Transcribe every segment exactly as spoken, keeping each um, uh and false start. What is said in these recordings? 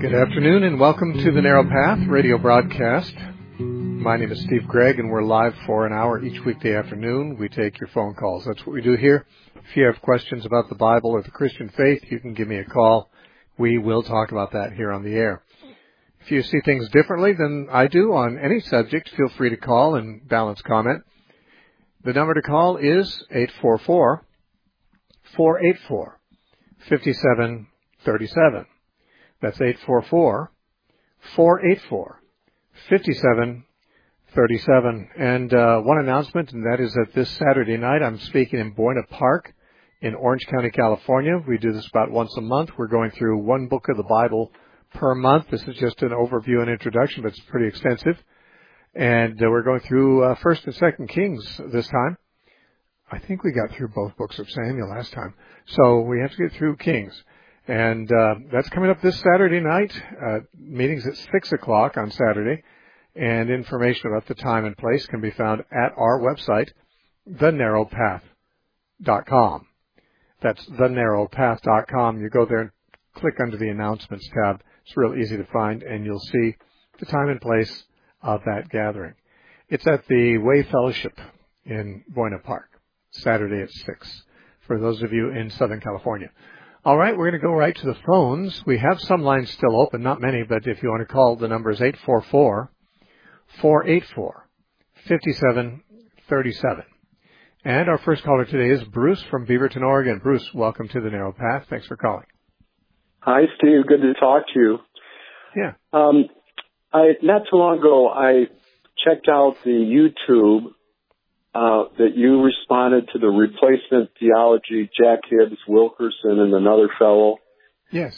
Good afternoon and welcome to the Narrow Path radio broadcast. My name is Steve Gregg and we're live for an hour each weekday afternoon. We take your phone calls. That's what we do here. If you have questions about the Bible or the Christian faith, you can give me a call. We will talk about that here on the air. If you see things differently than I do on any subject, feel free to call and balance comment. The number to call is eight four four, four eight four, five seven three seven. That's eight four four, four eight four, five seven three seven. And uh, one announcement, and that is that this Saturday night I'm speaking in Buena Park in Orange County, California. We do this about once a month. We're going through one book of the Bible per month. This is just an overview and introduction, but it's pretty extensive. And uh, we're going through uh, First and Second Kings this time. I think we got through both books of Samuel last time. So we have to get through Kings. And uh, that's coming up this Saturday night. Uh, meetings at six o'clock on Saturday. And information about the time and place can be found at our website, the narrow path dot com. That's the narrow path dot com. You go there and click under the Announcements tab. It's real easy to find, and you'll see the time and place of that gathering. It's at the Way Fellowship in Buena Park, Saturday at six, for those of you in Southern California. All right, we're going to go right to the phones. We have some lines still open, not many, but if you want to call, the number is eight four four, four eight four, five seven three seven. And our first caller today is Bruce from Beaverton, Oregon. Bruce, welcome to the Narrow Path. Thanks for calling. Hi, Steve. Good to talk to you. Yeah. Um, I not too long ago, I checked out the YouTube uh, that you responded to the Replacement Theology, Jack Hibbs, Wilkerson, and another fellow. Yes.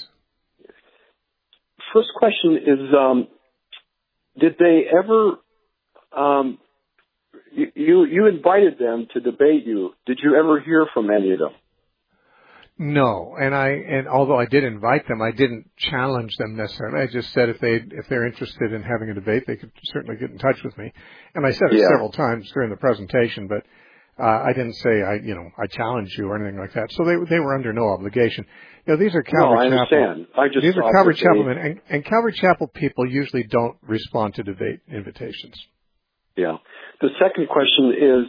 First question is, um, did they ever, um, you, you invited them to debate you. Did you ever hear from any of them? No, and I and although I did invite them, I didn't challenge them necessarily. I just said if they if they're interested in having a debate, they could certainly get in touch with me. And I said it yeah. several times during the presentation, but uh, I didn't say I you know I challenged you or anything like that. So they they were under no obligation. You know, these are Calvary no, I Chapel. understand. I just these are Calvary they... Chapel men, and, and Calvary Chapel people usually don't respond to debate invitations. Yeah. The second question is,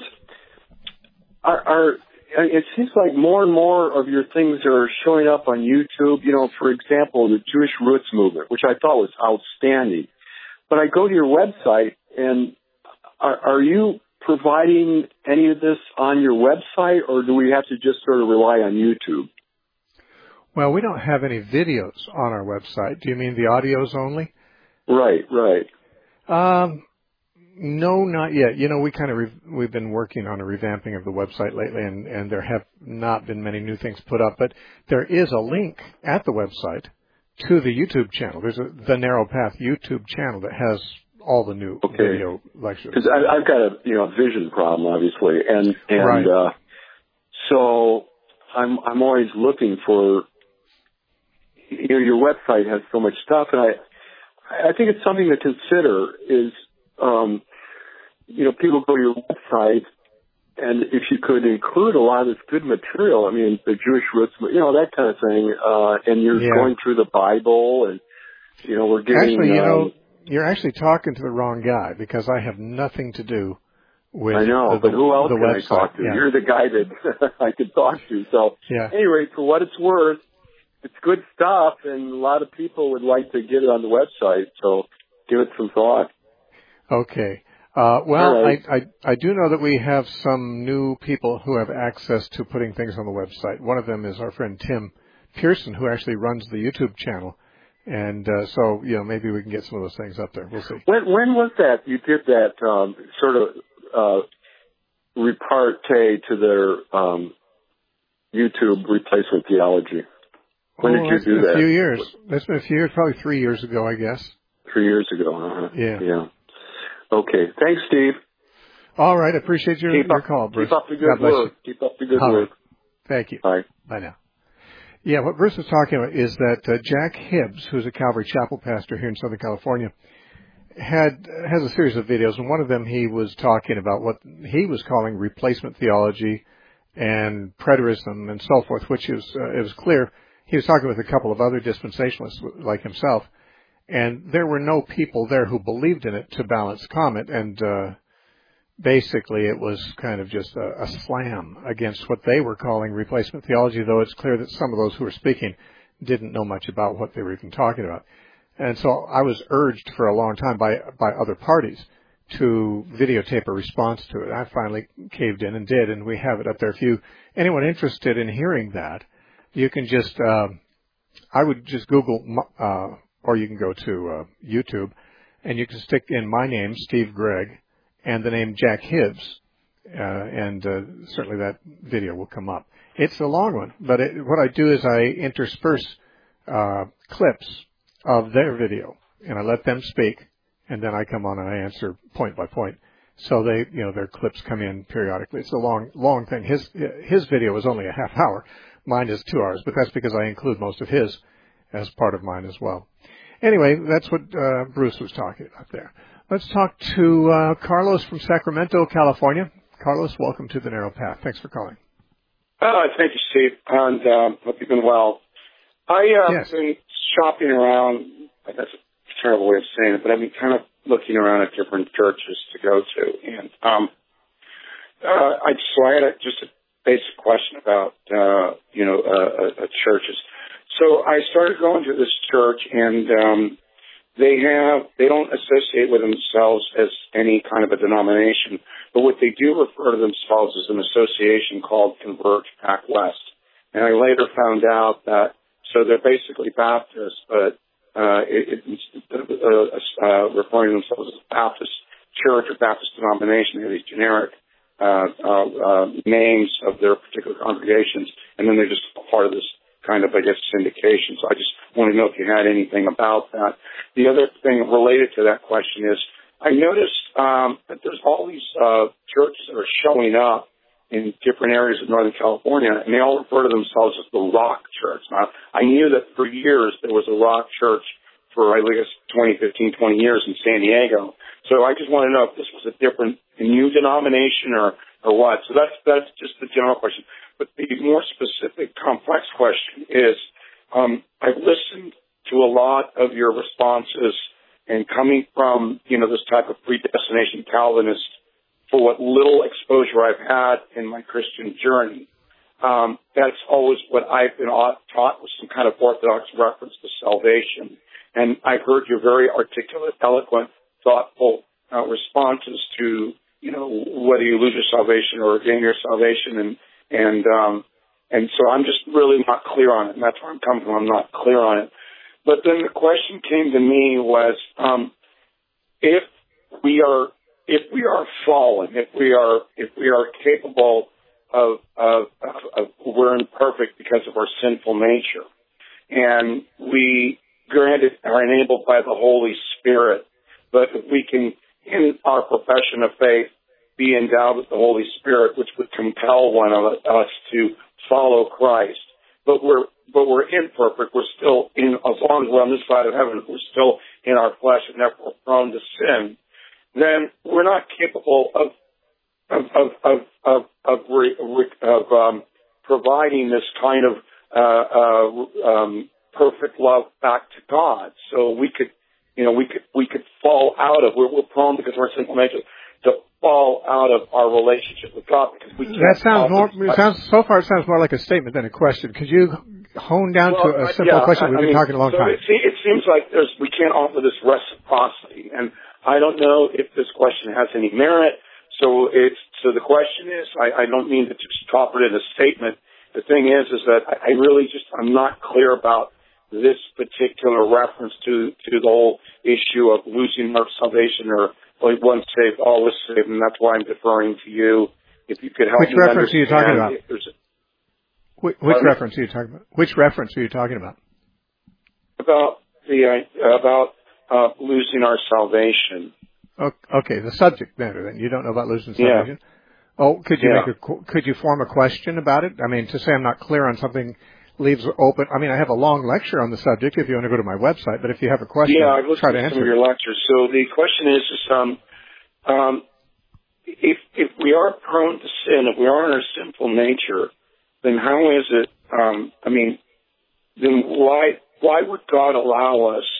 are, are it seems like more and more of your things are showing up on YouTube. You know, for example, the Jewish Roots Movement, which I thought was outstanding. But I go to your website, and are, are you providing any of this on your website, or do we have to just sort of rely on YouTube? Well, we don't have any videos on our website. Do you mean the audios only? Right, right. Um, no, not yet. You know, we kind of re- we've been working on a revamping of the website lately, and, and there have not been many new things put up. But there is a link at the website to the YouTube channel. There's a the Narrow Path YouTube channel that has all the new okay. video lectures. Because I've got a you know vision problem, obviously, and and right. uh, so I'm I'm always looking for. You know, your website has so much stuff, and I I think it's something to consider. Is um, you know, people go to your website, and if you could include a lot of this good material, I mean, the Jewish roots, you know, that kind of thing, uh, and you're yeah. going through the Bible, and, you know, we're getting... Actually, you um, know, you're actually talking to the wrong guy, because I have nothing to do with I know, the, but who else the can website. I talk to? Yeah. You're the guy that I could talk to. So, yeah. anyway, for what it's worth, it's good stuff, and a lot of people would like to get it on the website, so give it some thought. Okay. Uh, well, right. I, I, I do know that we have some new people who have access to putting things on the website. One of them is our friend Tim Pearson, who actually runs the YouTube channel. And uh, so, you know, maybe we can get some of those things up there. We'll see. When, when was that you did that um, sort of uh, repartee to their um, YouTube Replacement Theology? When oh, did you do been that? A few years. That's been a few years, probably three years ago, I guess. Three years ago, uh-huh. Yeah. Yeah. Okay. Thanks, Steve. All right. I appreciate your, keep your up, call, Bruce. Keep up the good work. Keep up the good All work. Right. Thank you. Bye. Bye now. Yeah, what Bruce was talking about is that uh, Jack Hibbs, who's a Calvary Chapel pastor here in Southern California, had has a series of videos, and one of them he was talking about what he was calling replacement theology and preterism and so forth, which is uh, it was clear he was talking with a couple of other dispensationalists like himself, And there were no people there who believed in it, to balance comment, and uh, basically it was kind of just a, a slam against what they were calling replacement theology, though it's clear that some of those who were speaking didn't know much about what they were even talking about. And so I was urged for a long time by by other parties to videotape a response to it. I finally caved in and did, and we have it up there. If you anyone interested in hearing that, you can just uh, I would just Google, uh, or you can go to uh, YouTube, and you can stick in my name, Steve Gregg, and the name Jack Hibbs, uh, and uh, certainly that video will come up. It's a long one, but it, what I do is I intersperse uh, clips of their video, and I let them speak, and then I come on and I answer point by point. So they, you know, their clips come in periodically. It's a long, long thing. His his video is only a half hour. Mine is two hours, but that's because I include most of his as part of mine as well. Anyway, that's what uh, Bruce was talking about there. Let's talk to uh, Carlos from Sacramento, California. Carlos, welcome to the Narrow Path. Thanks for calling. Uh, thank you, Steve, and um, hope you've been well. I have uh, yes. been shopping around. That's a terrible way of saying it, but I've been kind of looking around at different churches to go to, and um, uh, I so I had a, just a basic question about uh, you know uh, uh, churches. So I started going to this church, and um, they have they don't associate with themselves as any kind of a denomination, but what they do refer to themselves as an association called Converge Pac West. And I later found out that so they're basically Baptists, but uh, it, it's uh, uh, referring to themselves as a Baptist church or Baptist denomination. They have these generic uh, uh, uh, names of their particular congregations, and then they're just part of this kind of, I guess, syndication. So I just want to know if you had anything about that. The other thing related to that question is I noticed um, that there's all these uh, churches that are showing up in different areas of Northern California, and they all refer to themselves as the Rock Church. Now, I knew that for years there was a Rock Church for, I guess, twenty, fifteen, twenty years in San Diego. So I just want to know if this was a different, a new denomination or, or what. So that's, that's just the general question. But the more specific, complex question is, um, I've listened to a lot of your responses, and coming from, you know, this type of predestination Calvinist, for what little exposure I've had in my Christian journey, um, that's always what I've been taught with some kind of orthodox reference to salvation. And I've heard your very articulate, eloquent, thoughtful uh, responses to, you know, whether you lose your salvation or gain your salvation, and And um, and so I'm just really not clear on it, and that's where I'm coming from. I'm not clear on it. But then the question came to me was, um, if we are if we are fallen, if we are if we are capable of of, of, of we're imperfect because of our sinful nature, and we granted are enabled by the Holy Spirit, but if we can, in our profession of faith, be endowed with the Holy Spirit, which would compel one of us to follow Christ. But we're but we're imperfect. We're still in, as long as we're on this side of heaven, we're still in our flesh and therefore prone to sin. Then we're not capable of of of of of of, re, of um, providing this kind of uh, uh, um, perfect love back to God. So we could, you know, we could we could fall out of. We're, we're prone because we're sinful nature to fall out of our relationship with God because we can't. That sounds more. It sounds so far. It sounds more like a statement than a question. Could you hone down well, to a simple yeah, question? I, We've I been mean, talking a long so time. It, it seems like there's we can't offer this reciprocity, and I don't know if this question has any merit. So it's so the question is. I, I don't mean to just drop it in a statement. The thing is, is that I, I really just I'm not clear about this particular reference to to the whole issue of losing our salvation or. Well, once saved, always saved, and that's why I'm deferring to you. If you could help Which me reference are you talking about? A, which which reference are you talking about? Which reference are you talking about? About the uh, about uh, losing our salvation. Okay, the subject matter. Then you don't know about losing salvation. Yeah. Oh, could you yeah. make a could you form a question about it? I mean, to say I'm not clear on something leaves open. I mean, I have a long lecture on the subject if you want to go to my website, but if you have a question, yeah, I've listened try to to answer some of your lectures. So the question is, is um, um, if if we are prone to sin, if we are in our sinful nature, then how is it? Um, I mean, then why why would God allow us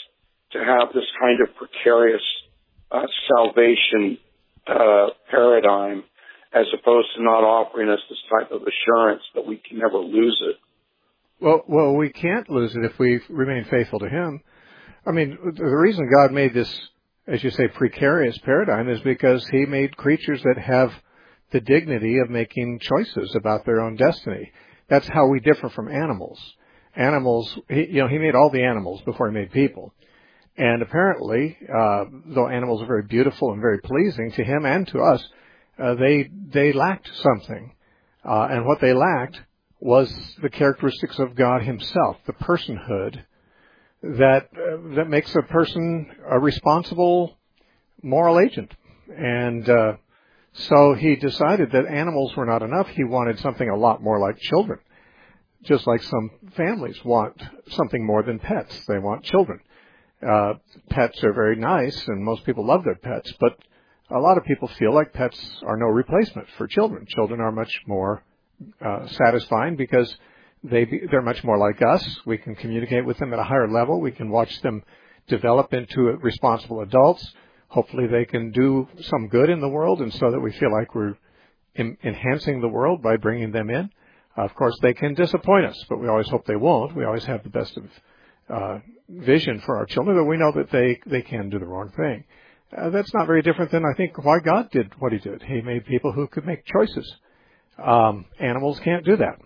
to have this kind of precarious uh, salvation uh, paradigm, as opposed to not offering us this type of assurance that we can never lose it? Well, well, we can't lose it if we remain faithful to Him. I mean, the reason God made this, as you say, precarious paradigm is because He made creatures that have the dignity of making choices about their own destiny. That's how we differ from animals. Animals, he, you know, He made all the animals before He made people. And apparently, uh, though animals are very beautiful and very pleasing to Him and to us, uh, they they lacked something. Uh, and what they lacked was the characteristics of God Himself, the personhood that uh, that makes a person a responsible moral agent. And uh, so He decided that animals were not enough. He wanted something a lot more like children, just like some families want something more than pets. They want children. Uh, pets are very nice, and most people love their pets, but a lot of people feel like pets are no replacement for children. Children are much more uh, satisfying because they be, they're much more like us. We can communicate with them at a higher level. We can watch them develop into responsible adults. Hopefully they can do some good in the world, and so that we feel like we're in, enhancing the world by bringing them in. Uh, of course, they can disappoint us, but we always hope they won't. We always have the best of uh, vision for our children, but we know that they, they can do the wrong thing. Uh, that's not very different than, I think, why God did what He did. He made people who could make choices. Um, animals can't do that.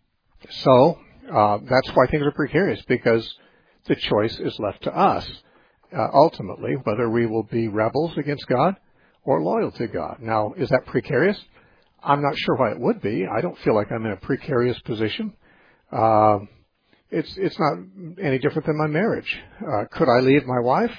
So uh, that's why things are precarious, because the choice is left to us, uh, ultimately, whether we will be rebels against God or loyal to God. Now, is that precarious? I'm not sure why it would be. I don't feel like I'm in a precarious position. Uh, it's it's not any different than my marriage. Uh, could I leave my wife?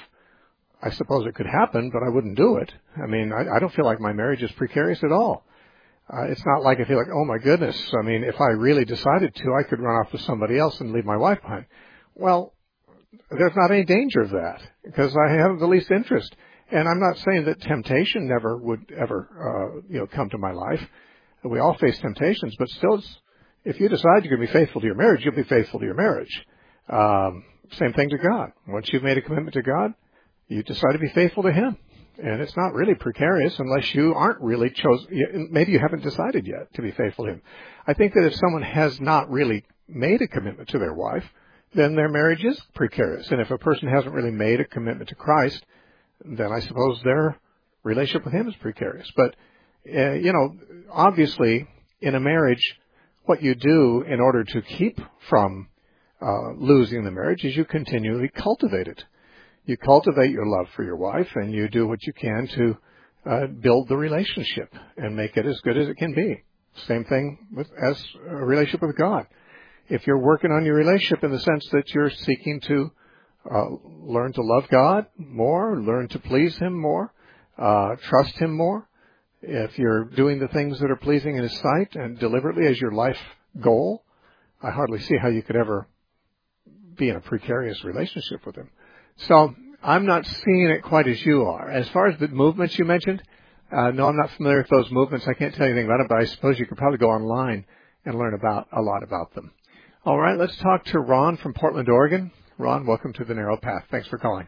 I suppose it could happen, but I wouldn't do it. I mean, I, I don't feel like my marriage is precarious at all. Uh, it's not like I feel like, oh my goodness, I mean, if I really decided to, I could run off with somebody else and leave my wife behind. Well, there's not any danger of that, because I have the least interest. And I'm not saying that temptation never would ever, uh, you know, come to my life. We all face temptations, but still, it's, if you decide you're going to be faithful to your marriage, you'll be faithful to your marriage. Um, same thing to God. Once you've made a commitment to God, you decide to be faithful to Him. And it's not really precarious unless you aren't really chosen. Maybe you haven't decided yet to be faithful to Him. I think that if someone has not really made a commitment to their wife, then their marriage is precarious. And if a person hasn't really made a commitment to Christ, then I suppose their relationship with Him is precarious. But, uh, you know, obviously in a marriage, what you do in order to keep from uh, losing the marriage is you continually cultivate it. You cultivate your love for your wife, and you do what you can to uh, build the relationship and make it as good as it can be. Same thing with as a relationship with God. If you're working on your relationship in the sense that you're seeking to uh, learn to love God more, learn to please Him more, uh, trust Him more, if you're doing the things that are pleasing in His sight and deliberately as your life goal, I hardly see how you could ever be in a precarious relationship with Him. So I'm not seeing it quite as you are. As far as the movements you mentioned, uh, no, I'm not familiar with those movements. I can't tell you anything about it, but I suppose you could probably go online and learn about a lot about them. All right, let's talk to Ron from Portland, Oregon. Ron, welcome to the Narrow Path. Thanks for calling.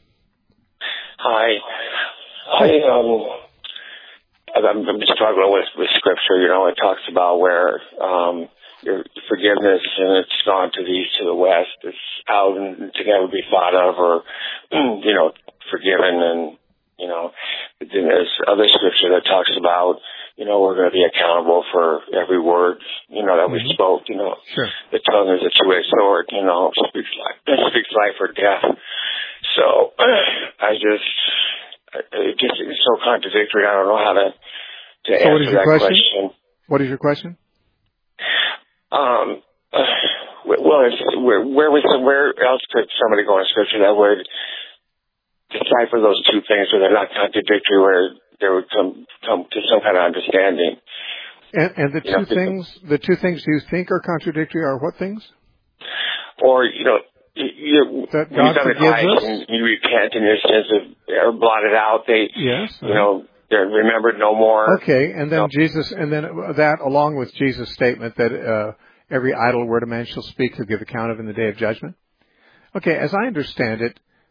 Hi. I, um, I'm, I'm struggling with, with Scripture. You know, it talks about where um, your forgiveness and it's gone to the east, to the west. It's out and to never be thought of, or, you know, forgiven. And, you know, then there's other Scripture that talks about, you know, we're going to be accountable for every word, you know, that we mm-hmm. spoke. You know, sure. The tongue is a two-edged sword, you know, speaks life, it speaks life or death. So I just, it just is so contradictory. I don't know how to, to so answer what is your that question? question. What is your question? Um, uh, well, it's, where, where, was, where else could somebody go in Scripture that would decipher those two things so they're not contradictory, where they would come come to some kind of understanding? And, and the you two know, things, the two things you think are contradictory are what things? Or, you know, you, that you've God done it forgives twice us? and you repent and your sins are blotted out. They, yes, uh-huh. you know, they're remembered no more. Okay, and then no. Jesus, and then that along with Jesus' statement that uh, every idle word a man shall speak, he'll give account of in the day of judgment. Okay, as I understand it,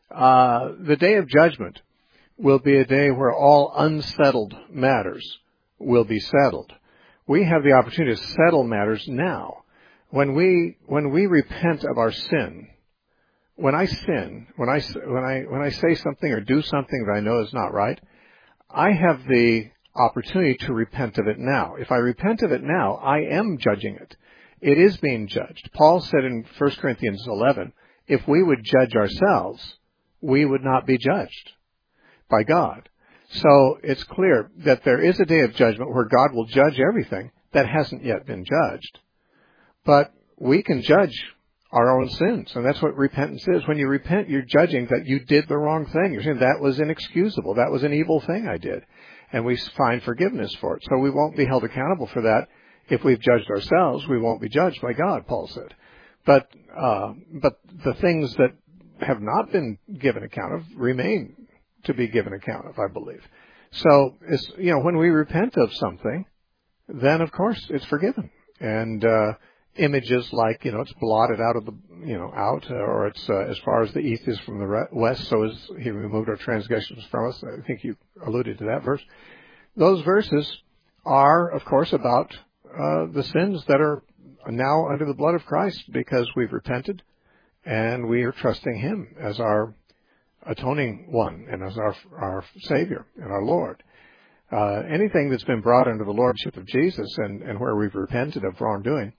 Uh, the day of judgment will be a day where all unsettled matters will be settled. We have the opportunity to settle matters now. When we, when we repent of our sin, when I sin, when I, when I, when I say something or do something that I know is not right, I have the opportunity to repent of it now. If I repent of it now, I am judging it. It is being judged. Paul said in First Corinthians eleven, if we would judge ourselves, we would not be judged by God. So it's clear that there is a day of judgment where God will judge everything that hasn't yet been judged. But we can judge our own sins, and that's what repentance is. When you repent, you're judging that you did the wrong thing. You're saying that was inexcusable. That was an evil thing I did. And we find forgiveness for it. So we won't be held accountable for that. If we've judged ourselves, we won't be judged by God, Paul said. But, uh, but the things that have not been given account of remain to be given account of, I believe. So, it's, you know, when we repent of something, then of course it's forgiven. And, uh, images like, you know, it's blotted out of the, you know, out, or it's uh, as far as the east is from the re- west, so is he removed our transgressions from us. I think you alluded to that verse. Those verses are, of course, about uh, the sins that are now under the blood of Christ because we've repented and we are trusting Him as our atoning one and as our our Savior and our Lord. Uh, anything that's been brought under the Lordship of Jesus and, and where we've repented of wrongdoing,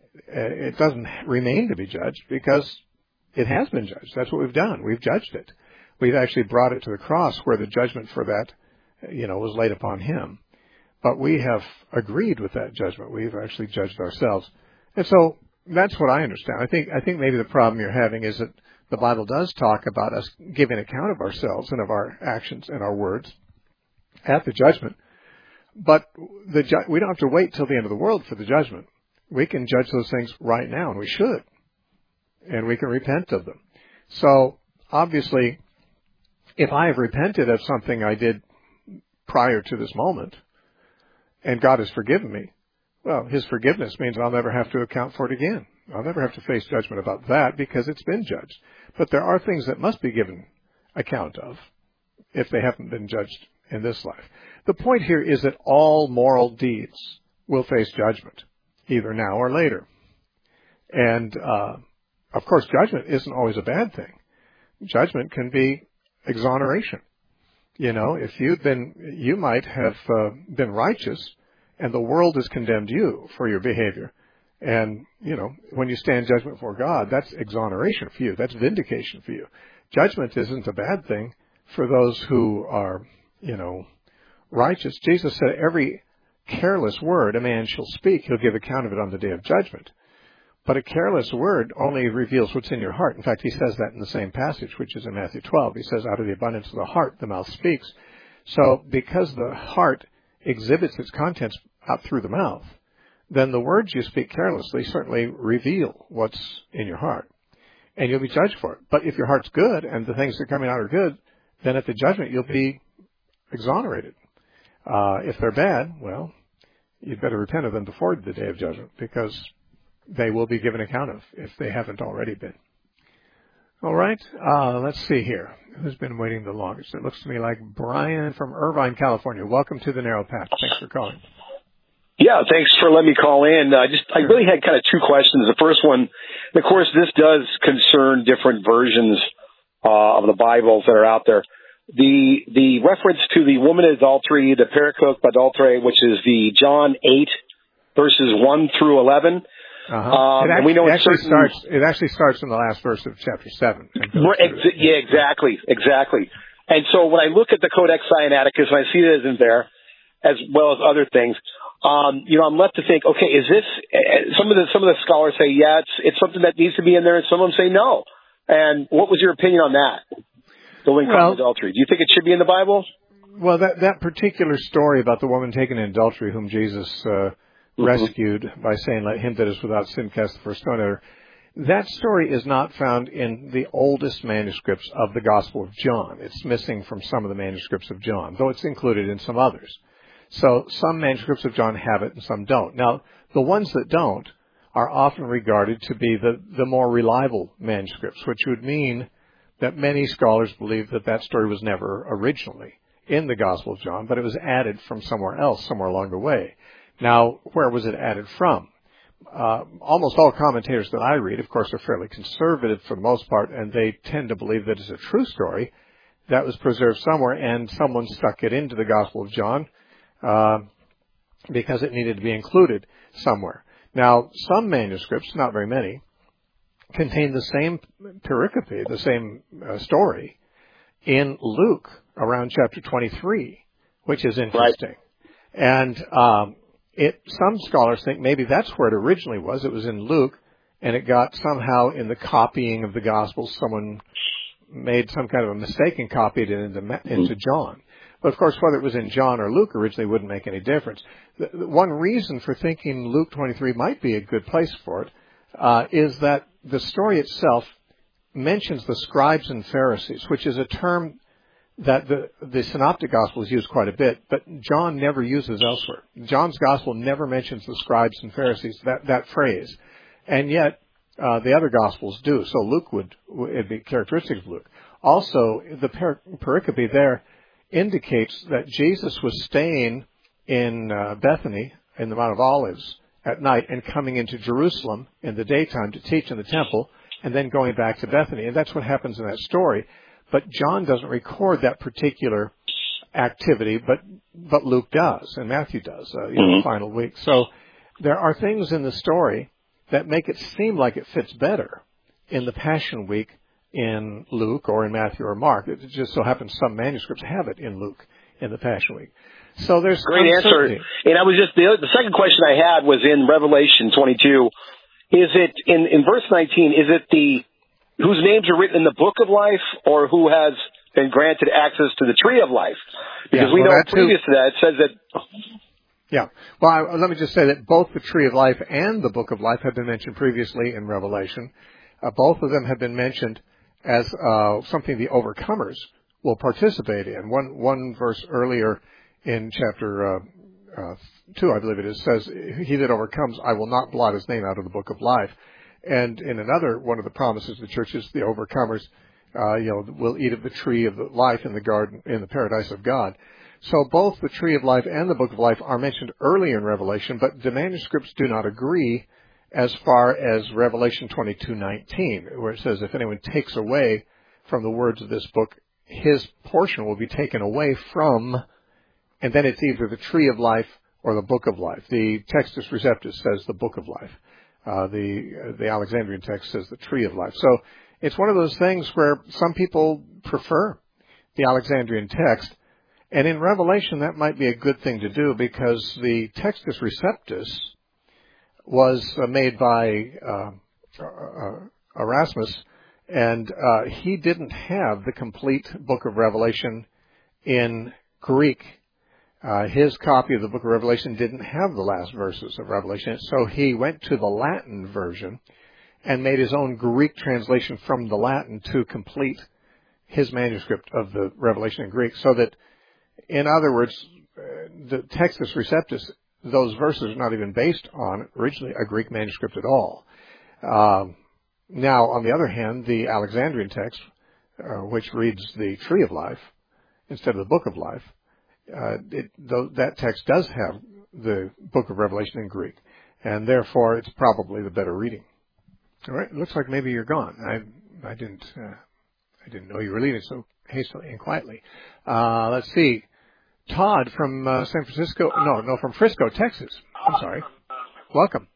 it doesn't remain to be judged because it has been judged. That's what we've done. We've judged it. We've actually brought it to the cross where the judgment for that, you know, was laid upon Him. But we have agreed with that judgment. We've actually judged ourselves. And so that's what I understand. I think, I think maybe the problem you're having is that the Bible does talk about us giving account of ourselves and of our actions and our words at the judgment. But the ju- we don't have to wait till the end of the world for the judgment. We can judge those things right now, and we should. And we can repent of them. So, obviously, if I have repented of something I did prior to this moment, and God has forgiven me, well, His forgiveness means I'll never have to account for it again. I'll never have to face judgment about that because it's been judged. But there are things that must be given account of if they haven't been judged in this life. The point here is that all moral deeds will face judgment, either now or later. And, uh, of course, judgment isn't always a bad thing. Judgment can be exoneration. You know, if you've been, you might have uh, been righteous, and the world has condemned you for your behavior. And, you know, when you stand judgment before God, that's exoneration for you. That's vindication for you. Judgment isn't a bad thing for those who are, you know, righteous. Jesus said every careless word a man shall speak, he'll give account of it on the day of judgment. But a careless word only reveals what's in your heart. In fact, he says that in the same passage, which is in Matthew twelve. He says, out of the abundance of the heart, the mouth speaks. So because the heart exhibits its contents out through the mouth, then the words you speak carelessly certainly reveal what's in your heart. And you'll be judged for it. But if your heart's good and the things that are coming out are good, then at the judgment you'll be exonerated. Uh, if they're bad, well, you'd better repent of them before the day of judgment because they will be given account of if they haven't already been. All right, uh, let's see here. Who's been waiting the longest? It looks to me like Brian from Irvine, California. Welcome to the Narrow Path. Thanks for calling. Yeah, thanks for letting me call in. I just, I really had kind of two questions. The first one, of course, this does concern different versions uh, of the Bibles that are out there. The the reference to the woman adultery, the pericope adultery, which is the John eight verses one through eleven. Uh-huh. Um, it actually, and we know it actually certain, starts. It actually starts in the last verse of chapter seven. Ex- yeah, exactly, exactly. And so when I look at the Codex Sinaiticus, and I see it isn't there, as well as other things, um, you know, I'm left to think, okay, is this? Uh, some of the some of the scholars say, yeah, it's it's something that needs to be in there, and some of them say no. And what was your opinion on that? The link well, on adultery. Do you think it should be in the Bible? Well, that that particular story about the woman taken in adultery, whom Jesus uh, mm-hmm. rescued by saying, "Let him that is without sin cast the first stone at her," that story is not found in the oldest manuscripts of the Gospel of John. It's missing from some of the manuscripts of John, though it's included in some others. So some manuscripts of John have it and some don't. Now, the ones that don't are often regarded to be the, the more reliable manuscripts, which would mean that many scholars believe that that story was never originally in the Gospel of John, but it was added from somewhere else, somewhere along the way. Now, where was it added from? Uh, almost all commentators that I read, of course, are fairly conservative for the most part, and they tend to believe that it's a true story that was preserved somewhere, and someone stuck it into the Gospel of John uh, because it needed to be included somewhere. Now, some manuscripts, not very many, contain the same pericope, the same uh, story, in Luke around chapter twenty-three, which is interesting. Right. And um, it, some scholars think maybe that's where it originally was. It was in Luke, and it got somehow in the copying of the Gospels, someone made some kind of a mistake and copied it into, into John. But, of course, whether it was in John or Luke originally wouldn't make any difference. The, the one reason for thinking Luke twenty-three might be a good place for it uh, is that the story itself mentions the scribes and Pharisees, which is a term that the, the Synoptic Gospels use quite a bit, but John never uses elsewhere. John's Gospel never mentions the scribes and Pharisees, that, that phrase. And yet, uh, the other Gospels do. So Luke would, it'd be characteristic of Luke. Also, the per- pericope there indicates that Jesus was staying in uh, Bethany, in the Mount of Olives, at night and coming into Jerusalem in the daytime to teach in the temple, and then going back to Bethany. And that's what happens in that story. But John doesn't record that particular activity, but but Luke does, and Matthew does, uh, you know, mm-hmm. the final week. So there are things in the story that make it seem like it fits better in the Passion Week in Luke or in Matthew or Mark. It just so happens some manuscripts have it in Luke in the Passion Week. So there's great answer. And I was just the, the second question I had was in Revelation twenty-two. Is it in, in verse nineteen? Is it the whose names are written in the book of life, or who has been granted access to the tree of life? Because yeah, we well, know previous to that it says that. Yeah. Well, I, let me just say that both the tree of life and the book of life have been mentioned previously in Revelation. Uh, both of them have been mentioned as uh, something the overcomers will participate in. One one verse earlier in chapter uh, uh, two, I believe it is, says, "He that overcomes, I will not blot his name out of the book of life." And in another, one of the promises of the church is the overcomers, uh, you know, will eat of the tree of the life in the garden, in the paradise of God. So both the tree of life and the book of life are mentioned early in Revelation, but the manuscripts do not agree as far as Revelation twenty-two nineteen, where it says, if anyone takes away from the words of this book, his portion will be taken away from, and then it's either the tree of life or the book of life. The Textus Receptus says the book of life. Uh, the uh, the Alexandrian text says the tree of life. So it's one of those things where some people prefer the Alexandrian text, and in Revelation that might be a good thing to do, because the Textus Receptus was uh, made by uh, uh, Erasmus, and uh, he didn't have the complete book of Revelation in Greek. Uh, his copy of the book of Revelation didn't have the last verses of Revelation, so he went to the Latin version and made his own Greek translation from the Latin to complete his manuscript of the Revelation in Greek, so that, in other words, uh, the Textus Receptus, those verses are not even based on originally a Greek manuscript at all. Um, now, on the other hand, the Alexandrian text, uh, which reads the tree of life instead of the book of life, Uh, it, th- that text does have the book of Revelation in Greek, and therefore it's probably the better reading. All right, it looks like maybe you're gone. I I didn't uh, I didn't know you were leaving so hastily and quietly. Uh, let's see, Todd from uh, San Francisco. No, no, from Frisco, Texas. I'm sorry. Welcome.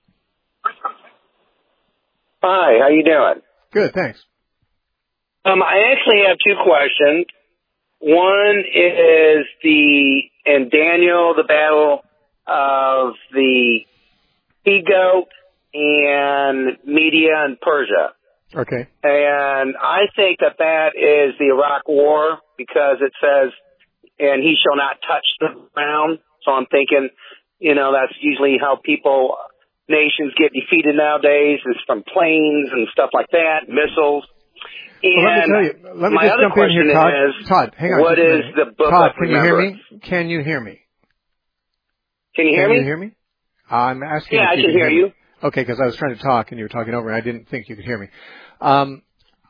Hi, how you doing? Good, thanks. Um, I actually have two questions. One is the, in Daniel, the battle of the he-goat and Media and Persia. Okay. And I think that that is the Iraq War, because it says, and he shall not touch the ground. So I'm thinking, you know, that's usually how people, nations get defeated nowadays, is from planes and stuff like that, missiles. And well, let me tell you, let me my just other jump in here, question Todd. is, Todd, hang on. what is the book Todd, of can you hear remembrance? me? Can you hear me? Can you hear can me? you hear me? I'm asking Yeah, if I you can can hear hear you. Me. Okay, because I was trying to talk and you were talking over and I didn't think you could hear me. Um,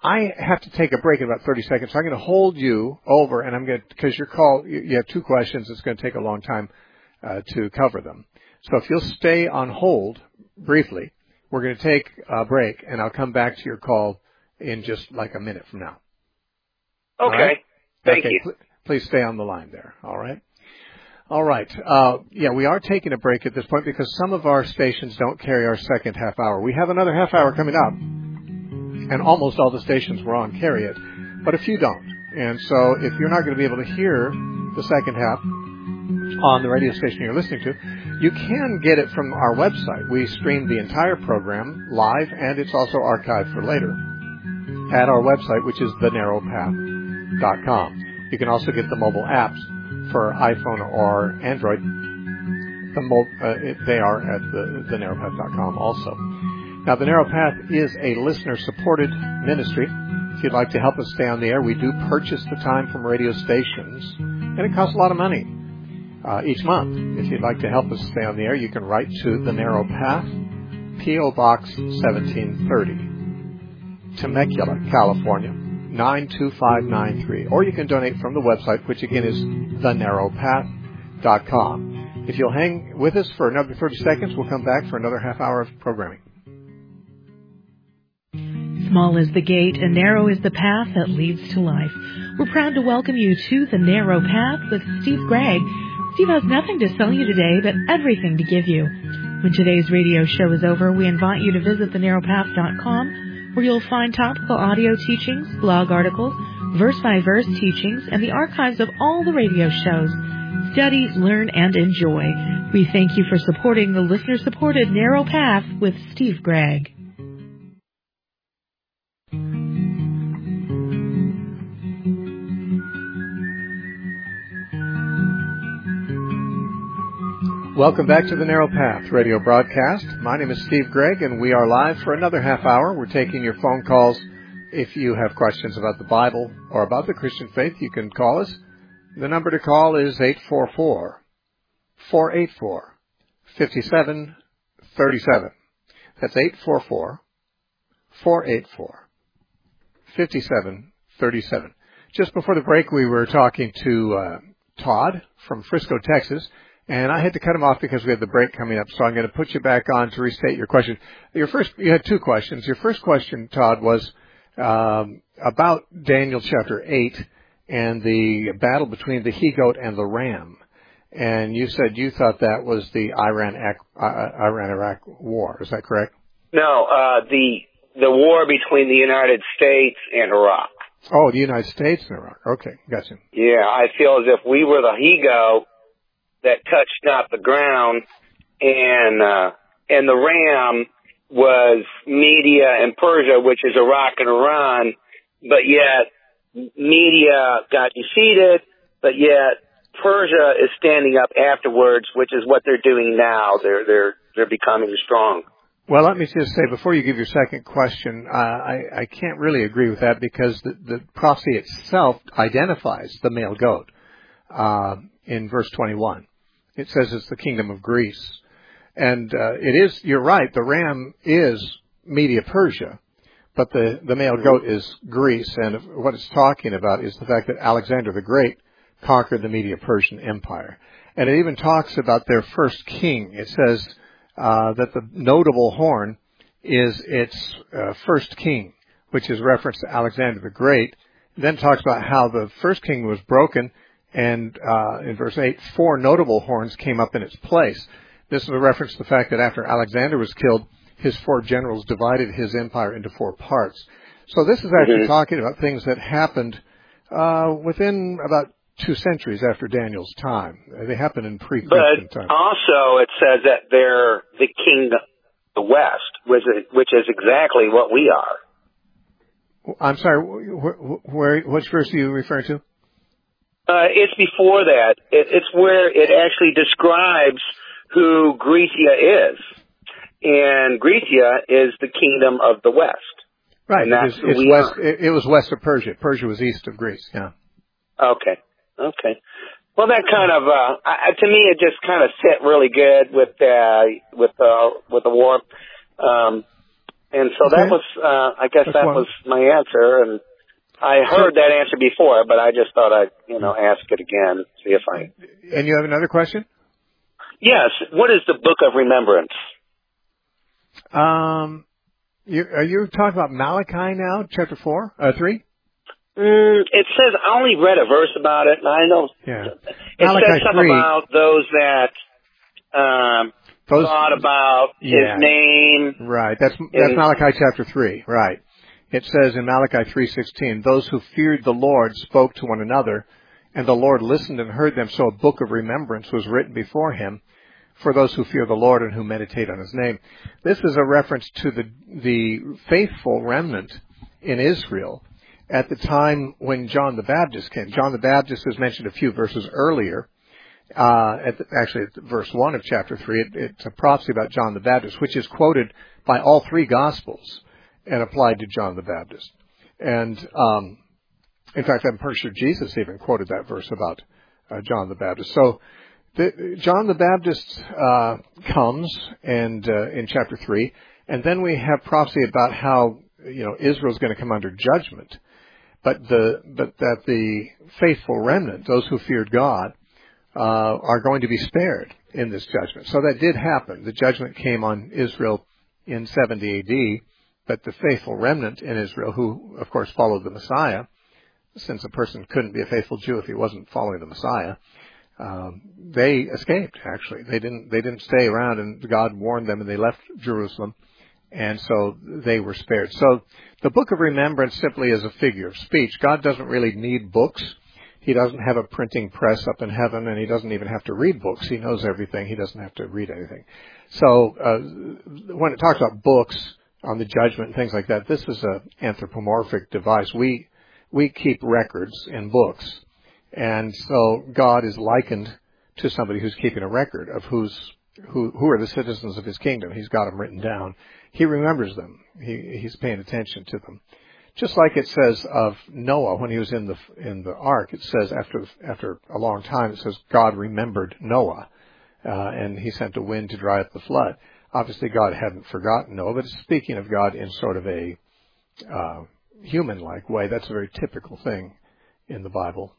I have to take a break in about thirty seconds. So I'm going to hold you over, and I'm going to, because your call, you have two questions. It's going to take a long time uh, to cover them. So if you'll stay on hold briefly, we're going to take a break, and I'll come back to your call in just like a minute from now. Okay. Right? Thank okay. you. Pl- please stay on the line there. All right. All right. Uh, yeah, we are taking a break at this point because some of our stations don't carry our second half hour. We have another half hour coming up, and almost all the stations we're on carry it, but a few don't. And so if you're not going to be able to hear the second half on the radio station you're listening to, you can get it from our website. We stream the entire program live, and it's also archived for later at our website, which is the narrow path dot com. You can also get the mobile apps for iPhone or Android. The mo- uh, it, they are at the, the narrow path dot com also. Now, The Narrow Path is a listener-supported ministry. If you'd like to help us stay on the air, we do purchase the time from radio stations, and it costs a lot of money uh, each month. If you'd like to help us stay on the air, you can write to The Narrow Path, P O. Box seventeen thirty, Temecula, California, nine two five nine three. Or you can donate from the website, which again is the narrow path dot com. If you'll hang with us for another thirty seconds, we'll come back for another half hour of programming. Small is the gate and narrow is the path that leads to life. We're proud to welcome you to The Narrow Path with Steve Gregg. Steve has nothing to sell you today, but everything to give you. When today's radio show is over, we invite you to visit the narrow path dot com, where you'll find topical audio teachings, blog articles, verse-by-verse teachings, and the archives of all the radio shows. Study, learn, and enjoy. We thank you for supporting the listener-supported Narrow Path with Steve Gregg. Welcome back to the Narrow Path radio broadcast. My name is Steve Gregg, and we are live for another half hour. We're taking your phone calls. If you have questions about the Bible or about the Christian faith, you can call us. The number to call is eight four four, four eight four, five seven three seven. That's eight four four, four eight four, five seven three seven. Just before the break, we were talking to uh, Todd from Frisco, Texas. And I had to cut him off because we had the break coming up, so I'm going to put you back on to restate your question. Your first, you had two questions. Your first question, Todd, was um, about Daniel chapter eight and the battle between the he-goat and the ram. And you said you thought that was the Iran-Iraq war. Is that correct? No, uh, the the war between the United States and Iraq. Oh, the United States and Iraq. Okay, gotcha. Yeah, I feel as if we were the he-goat that touched not the ground, and uh, and the ram was Media and Persia, which is Iraq and Iran, but yet Media got defeated, but yet Persia is standing up afterwards, which is what they're doing now. They're they're they're becoming strong. Well, let me just say, before you give your second question, uh, I, I can't really agree with that because the, the prophecy itself identifies the male goat uh, in verse twenty-one. It says it's the kingdom of Greece. And uh, it is, you're right, the ram is Media Persia, but the, the male goat is Greece. And what it's talking about is the fact that Alexander the Great conquered the Media Persian Empire. And it even talks about their first king. It says uh, that the notable horn is its uh, first king, which is reference to Alexander the Great. It then talks about how the first king was broken. And uh, in verse eight, four notable horns came up in its place. This is a reference to the fact that after Alexander was killed, his four generals divided his empire into four parts. So this is actually mm-hmm. talking about things that happened uh, within about two centuries after Daniel's time. They happened in pre-Christian time. But also it says that they're the kingdom of the West, which is, which is exactly what we are. I'm sorry, where, where, which verse are you referring to? Uh, it's before that. It, it's where it actually describes who Grecia is. And Grecia is the kingdom of the West. Right. And that's it's, who it's we west, are. It, it was west of Persia. Persia was east of Greece, yeah. Okay. Okay. Well, that kind of, uh, I, to me, it just kind of fit really good with, uh, with, uh, with the war. Um, And so okay. that was, uh, I guess That's that one. was my answer. And I heard that answer before, but I just thought I'd, you know, ask it again, see if I... And you have another question? Yes. What is the Book of Remembrance? Um, you, are you talking about Malachi now, chapter four, uh, three? Mm, it says, I only read a verse about it, and I know Yeah. it Malachi says something three, about those that um, those, thought about yeah, his name. Right. That's that's in, Malachi chapter three. Right. It says in Malachi three sixteen, those who feared the Lord spoke to one another, and the Lord listened and heard them. So a book of remembrance was written before him for those who fear the Lord and who meditate on his name. This is a reference to the the faithful remnant in Israel at the time when John the Baptist came. John the Baptist is mentioned a few verses earlier. Uh, at the, actually, at verse one of chapter three, it, it's a prophecy about John the Baptist, which is quoted by all three Gospels and applied to John the Baptist. And um, in fact, I'm pretty sure Jesus even quoted that verse about uh, John the Baptist. So the, John the Baptist uh, comes and uh, in chapter three, and then we have prophecy about how you know Israel's going to come under judgment. But the but that the faithful remnant, those who feared God, uh, are going to be spared in this judgment. So that did happen. The judgment came on Israel in seventy A D, but the faithful remnant in Israel, who of course followed the Messiah, since a person couldn't be a faithful Jew if he wasn't following the Messiah, um, they escaped. Actually, they didn't they didn't stay around, and God warned them, and they left Jerusalem. And so they were spared. So the Book of Remembrance simply is a figure of speech. God doesn't really need books. He doesn't have a printing press up in heaven, and he doesn't even have to read books. He knows everything. He doesn't have to read anything. So uh, when it talks about books on the judgment and things like that, this is an anthropomorphic device. We we keep records in books. And so God is likened to somebody who's keeping a record of who's who who are the citizens of his kingdom. He's got them written down. He remembers them. He, he's paying attention to them. Just like it says of Noah when he was in the in the ark, it says after after a long time, it says God remembered Noah, uh, and he sent a wind to dry up the flood. Obviously, God hadn't forgotten Noah, but it's speaking of God in sort of a uh, human-like way. That's a very typical thing in the Bible.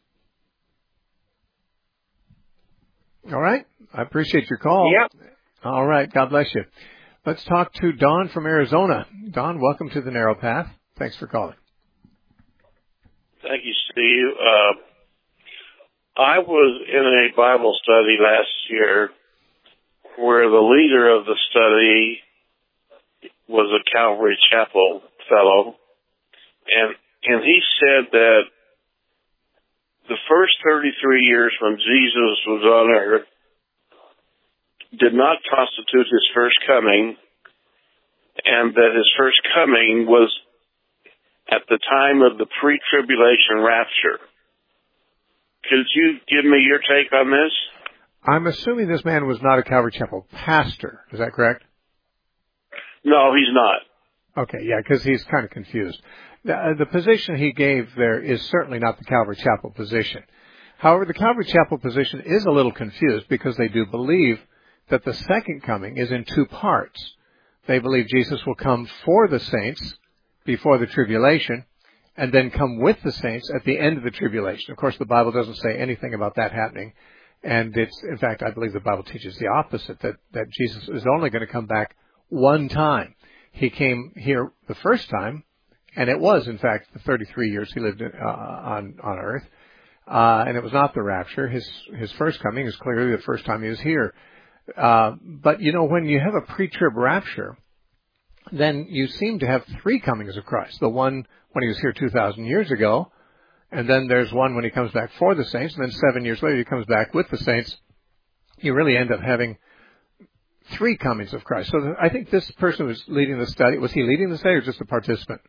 All right. I appreciate your call. Yep. All right. God bless you. Let's talk to Don from Arizona. Don, welcome to the Narrow Path. Thanks for calling. Thank you, Steve. Uh, I was in a Bible study last year where the leader of the study was a Calvary Chapel fellow, and and he said that the first thirty-three years when Jesus was on earth did not constitute his first coming, and that his first coming was at the time of the pre-tribulation rapture. Could you give me your take on this? I'm assuming this man was not a Calvary Chapel pastor. Is that correct? No, he's not. Okay, yeah, because he's kind of confused. The, the position he gave there is certainly not the Calvary Chapel position. However, the Calvary Chapel position is a little confused because they do believe that the second coming is in two parts. They believe Jesus will come for the saints before the tribulation and then come with the saints at the end of the tribulation. Of course, the Bible doesn't say anything about that happening. And it's, in fact, I believe the Bible teaches the opposite, that, that Jesus is only going to come back one time. He came here the first time, and it was, in fact, the thirty-three years he lived in, uh, on, on earth. Uh, and it was not the rapture. His, his first coming is clearly the first time he was here. Uh, but, you know, when you have a pre-trib rapture, then you seem to have three comings of Christ. The one when he was here two thousand years ago, and then there's one when he comes back for the saints, and then seven years later he comes back with the saints. You really end up having three comings of Christ. So I think this person was leading the study. Was he leading the study or just a participant?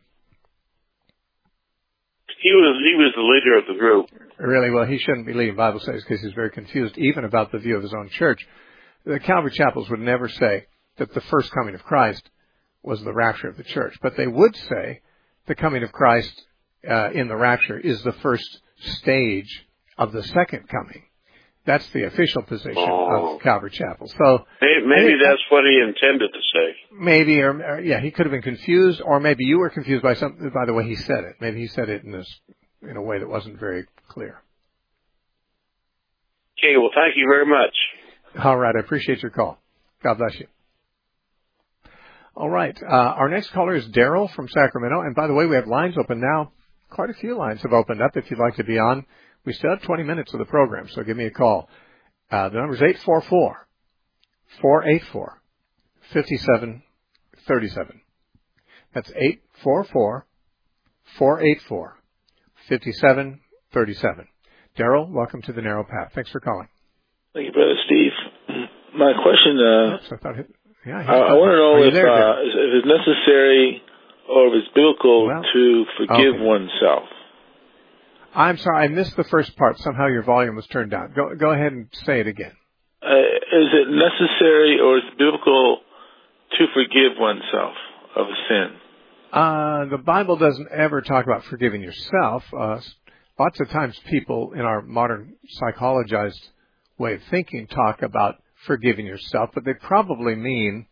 He was he was the leader of the group. Really? Well, he shouldn't be leading Bible studies because he's very confused, even about the view of his own church. The Calvary Chapels would never say that the first coming of Christ was the rapture of the church, but they would say the coming of Christ uh, in the rapture is the first stage of the second coming. That's the official position Oh. of Calvary Chapel. So Maybe, maybe that's what he intended to say. maybe, or, or yeah, he could have been confused, or maybe you were confused by some by the way he said it. Maybe he said it in this in a way that wasn't very clear. Okay, well, thank you very much. All right, I appreciate your call. God bless you. All right, uh, our next caller is Daryl from Sacramento, and by the way, we have lines open now. Quite a few lines have opened up. If you'd like to be on, we still have twenty minutes of the program, so give me a call. Uh, the number is eight four four, four eight four, five seven three seven. That's eight four four, four eight four, five seven three seven. Daryl, welcome to the Narrow Path. Thanks for calling. Thank you, Brother Steve. My question, uh, Oops, I thought it, yeah, I, I want to know if, there, uh, if it's necessary or if it's biblical well, to forgive okay. oneself. I'm sorry, I missed the first part. Somehow your volume was turned down. Go, go ahead and say it again. Uh, is it necessary or is it biblical to forgive oneself of a sin? Uh, the Bible doesn't ever talk about forgiving yourself. Uh, lots of times people in our modern psychologized way of thinking talk about forgiving yourself, but they probably mean,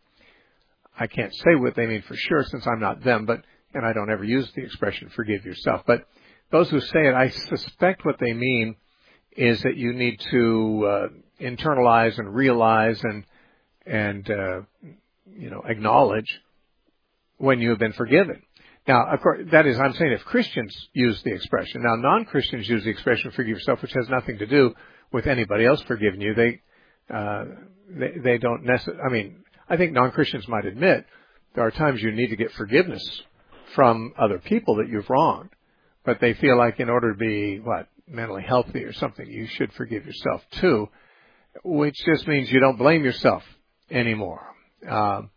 I can't say what they mean for sure since I'm not them, but, and I don't ever use the expression forgive yourself, but those who say it, I suspect what they mean is that you need to uh, internalize and realize and, and uh, you know, acknowledge when you have been forgiven. Now, of course, that is, I'm saying if Christians use the expression. Now, non-Christians use the expression forgive yourself, which has nothing to do with anybody else forgiving you. They, uh, they, they don't necessarily, I mean, I think non-Christians might admit there are times you need to get forgiveness from other people that you've wronged, but they feel like in order to be, what, mentally healthy or something, you should forgive yourself too, which just means you don't blame yourself anymore. Um,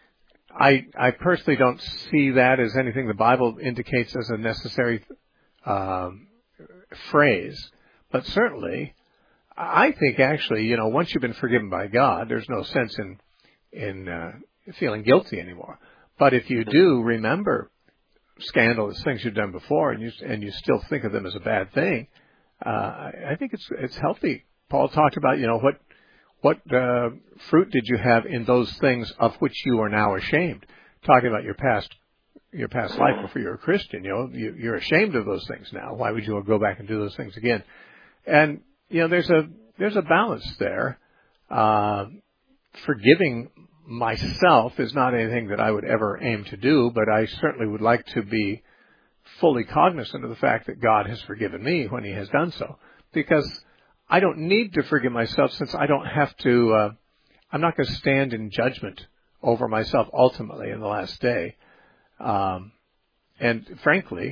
I, I personally don't see that as anything the Bible indicates as a necessary um, phrase, but certainly I think actually, you know, once you've been forgiven by God, there's no sense in in uh, feeling guilty anymore. But if you do remember scandalous things you've done before, and you and you still think of them as a bad thing, uh, I think it's it's healthy. Paul talked about, you know, what what uh, fruit did you have in those things of which you are now ashamed? Talking about your past your past life before you were a Christian, you know, you, you're ashamed of those things now. Why would you go back and do those things again? And you know, there's a there's a balance there. Uh, forgiving myself is not anything that I would ever aim to do, but I certainly would like to be fully cognizant of the fact that God has forgiven me when He has done so, because I don't need to forgive myself since I don't have to. Uh, I'm not going to stand in judgment over myself ultimately in the last day, um, and frankly,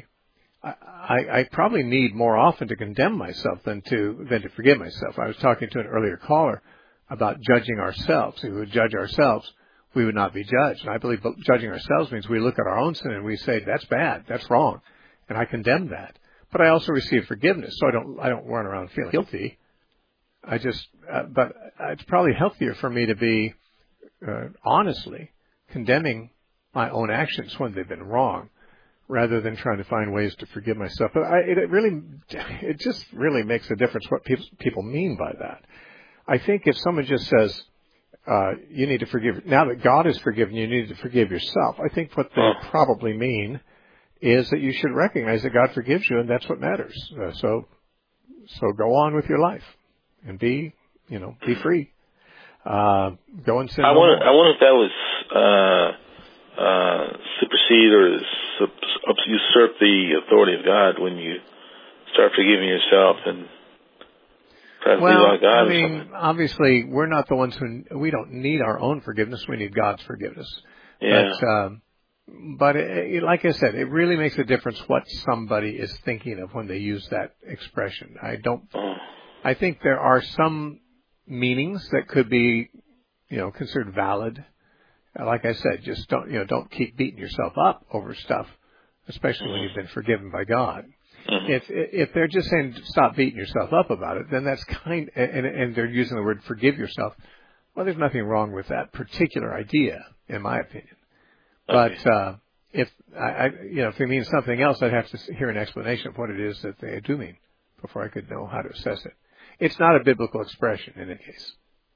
I, I probably need more often to condemn myself than to than to forgive myself. I was talking to an earlier caller about judging ourselves. If we would judge ourselves, we would not be judged. And I believe judging ourselves means we look at our own sin and we say, that's bad, that's wrong, and I condemn that. But I also receive forgiveness, so I don't I don't run around feeling guilty. I just, uh, but it's probably healthier for me to be uh, honestly condemning my own actions when they've been wrong, rather than trying to find ways to forgive myself. But I, it really, it just really makes a difference what people people mean by that. I think if someone just says, uh, you need to forgive, now that God has forgiven you, you need to forgive yourself, I think what they probably mean is that you should recognize that God forgives you, and that's what matters. Uh, so, so go on with your life and be, you know, be free. Uh, go and sin. I no wonder, more. I wonder if that was, uh, uh, supersede or sub- usurp the authority of God when you start forgiving yourself and try to well, be like God. I mean, obviously, we're not the ones who, we don't need our own forgiveness. We need God's forgiveness. Yeah. But, um, but it, it, like I said, it really makes a difference what somebody is thinking of when they use that expression. I don't, Oh. I think there are some meanings that could be, you know, considered valid. Like I said, just don't, you know, don't keep beating yourself up over stuff, especially when you've been forgiven by God. Mm-hmm. If if they're just saying stop beating yourself up about it, then that's kind, and, and they're using the word forgive yourself. Well, there's nothing wrong with that particular idea, in my opinion. Okay. But uh, if I, I, you know, if they mean something else, I'd have to hear an explanation of what it is that they do mean before I could know how to assess it. it's not a biblical expression in any case.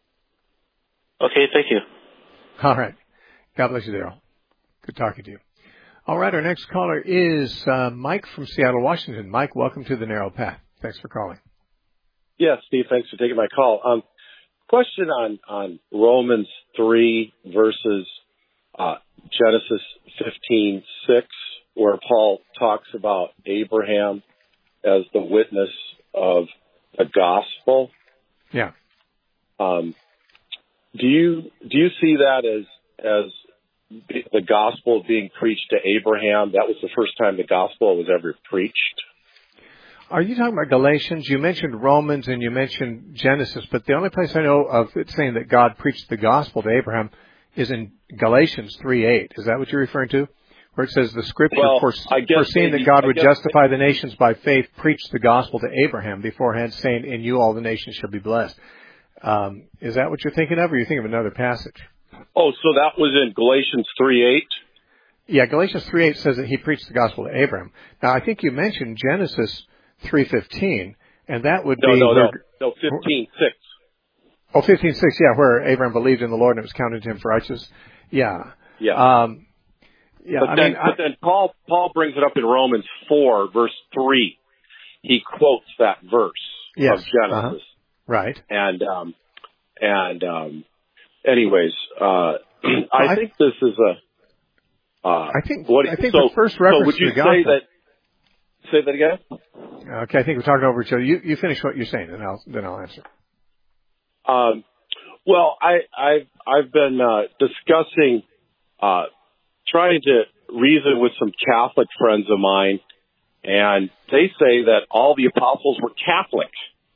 Okay, thank you. All right. God bless you, Daryl. Good talking to you. All right, our next caller is uh, Mike from Seattle, Washington. Mike, welcome to the Narrow Path. Thanks for calling. Yeah, Steve, thanks for taking my call. Um, question on, on Romans three versus uh, Genesis fifteen six, where Paul talks about Abraham as the witness of the gospel. Yeah. Um, do you do you see that as as the gospel being preached to Abraham? That was the first time the gospel was ever preached. Are you talking about Galatians? You mentioned Romans and you mentioned Genesis, but the only place I know of it saying that God preached the gospel to Abraham is in Galatians three eight. Is that what you're referring to? Where it says the scripture, well, fore- foreseeing maybe, that God I would guess, justify the nations by faith, preached the gospel to Abraham beforehand, saying, in you all the nations shall be blessed. Um, is that what you're thinking of, or are you thinking of another passage? Oh, so that was in Galatians three eight? Yeah, Galatians three eight says that he preached the gospel to Abraham. Now, I think you mentioned Genesis three fifteen, and that would no, be... No, where, no, no, fifteen six. Oh, fifteen six, yeah, where Abraham believed in the Lord and it was counted to him for righteousness. Yeah. Yeah. Um, yeah, but I then, mean, but I, then Paul Paul brings it up in Romans four, verse three. He quotes that verse yes, of Genesis. uh-huh. Right. And, um, and, um, anyways, uh, I, I think this is a, uh, I think, what, I think so, the first reference so would you to the gospel. say that, say that again? Okay, I think we're talking over each other. You, you finish what you're saying, and I'll, then I'll answer. Um, well, I, I've, I've been, uh, discussing, uh, trying to reason with some Catholic friends of mine, and they say that all the apostles were Catholic.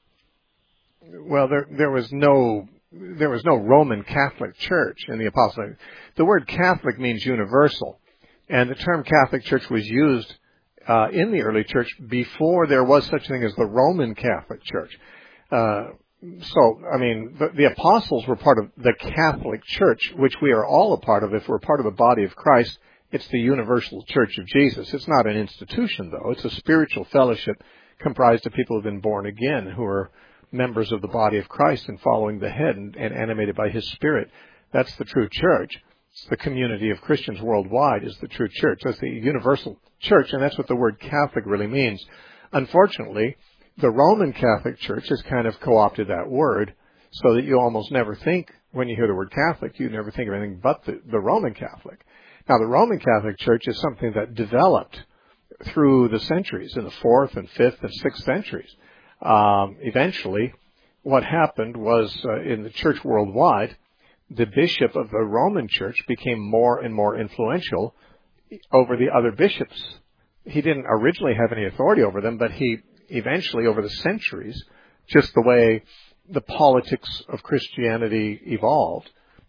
Well, there there was no there was no Roman Catholic Church in the apostles. The word Catholic means universal, and the term Catholic Church was used uh, in the early church before there was such a thing as the Roman Catholic Church. Uh, so, I mean, the, the apostles were part of the Catholic Church, which we are all a part of. If we're part of the body of Christ, it's the universal Church of Jesus. It's not an institution, though. It's a spiritual fellowship comprised of people who have been born again, who are members of the body of Christ and following the head and, and animated by His Spirit. That's the true church. It's the community of Christians worldwide is the true church. That's the universal church, and that's what the word Catholic really means. Unfortunately, the Roman Catholic Church has kind of co-opted that word so that you almost never think, when you hear the word Catholic, you never think of anything but the, the Roman Catholic. Now, the Roman Catholic Church is something that developed through the centuries, in the fourth and fifth and sixth centuries. Um, eventually, what happened was uh, in the church worldwide, the bishop of the Roman Church became more and more influential over the other bishops. He didn't originally have any authority over them, but he eventually, over the centuries, just the way the politics of Christianity evolved,